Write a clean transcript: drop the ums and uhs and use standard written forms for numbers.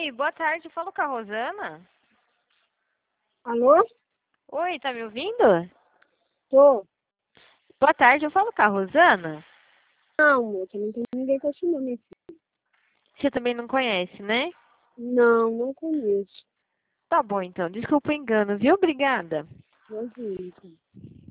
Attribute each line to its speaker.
Speaker 1: Oi, boa tarde. Eu falo com a Rosana.
Speaker 2: Alô?
Speaker 1: Oi, tá me ouvindo?
Speaker 2: Tô.
Speaker 1: Boa tarde, eu falo com a Rosana.
Speaker 2: Não, moça, não tem ninguém com esse nome aqui.
Speaker 1: Você também não conhece, né?
Speaker 2: Não, não conheço.
Speaker 1: Tá bom, então. Desculpa o engano, viu? Obrigada.
Speaker 2: Imagina, então.